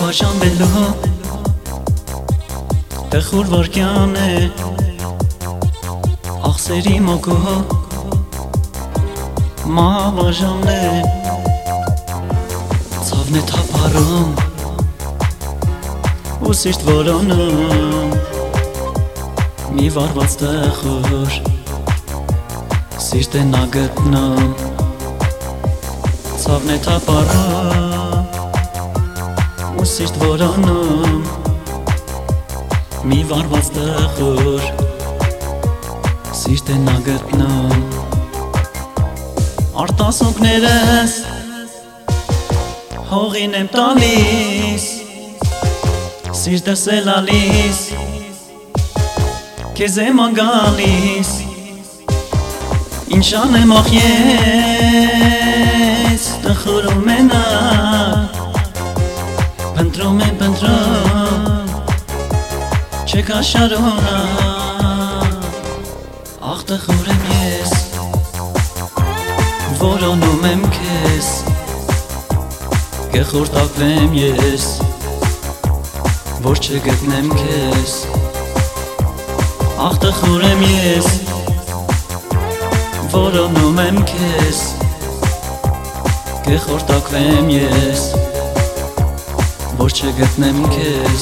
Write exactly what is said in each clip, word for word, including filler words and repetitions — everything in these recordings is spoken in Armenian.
բաժանվելու տխուր վարկյան է աղսերի մոգու մահավաժանն է ցավն է թափառում ու սիրտ որոնում մի վարված տխուր սիրտ է նա գտնում ցավն է թափառում ու սիրտ որոնում մի վարված տխուր սիրտ է նա գտնում արտասուքներս հողին եմ տալիս սիրտս է լալիս քեզ եմ անգալիս ինչ անեմ ախ ես տխուր ու մենակ փնտրում եմ փնտրում չեք աշարունակ ախ տխուր եմ ես որոնում եմ քեզ կխորտակվեմ ես որ չգտնեմ քեզ ախ տխուր եմ ես որոնում եմ քեզ կխորտակվեմ ես որ չգտնեմ քեզ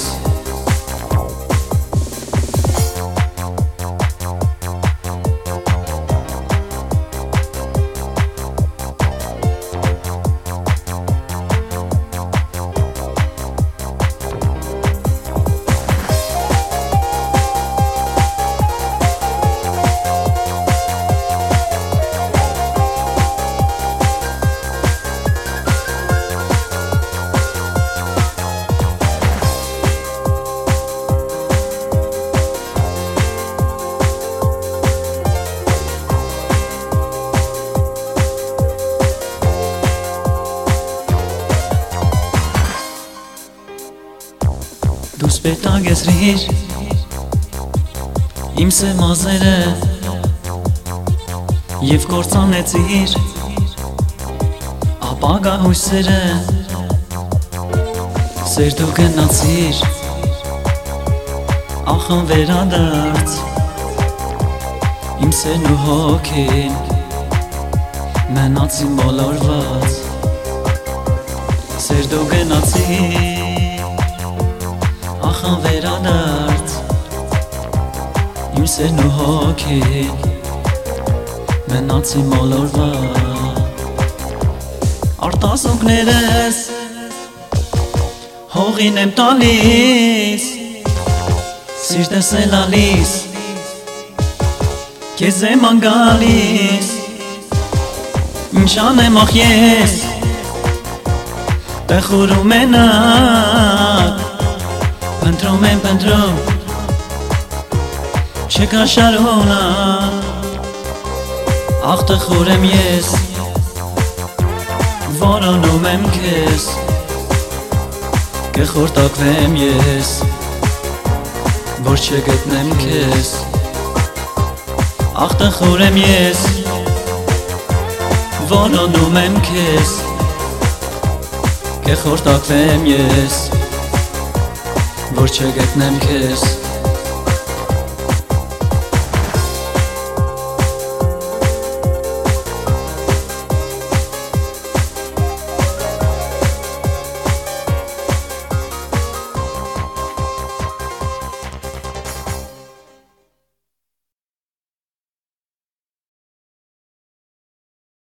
Դու սպետագեցրիր իմ սեմազերը և կործանեցիր ապագա հույսերը սեր դու գնացիր ախն վերադարձ իմ սերն ու հոգին մնացին բոլորված սեր դու գնացիր ախն վերադարձ իմ սերն ու հոգին մնացին բոլորված արտասուքներս հողին եմ տալիս սիրտս է լալիս քեզ եմ անգալիս ինչ անեմ ախ ես տխուր ու մենակ փնտրում եմ փնտրում չեք աշարունակ ախ տխուր եմ ես որոնում եմ քեզ կխորտակվեմ ես որ չգտնեմ քեզ ախ տխուր եմ ես որոնում եմ քեզ կխորտակվեմ ես որ չգտնեմ քեզ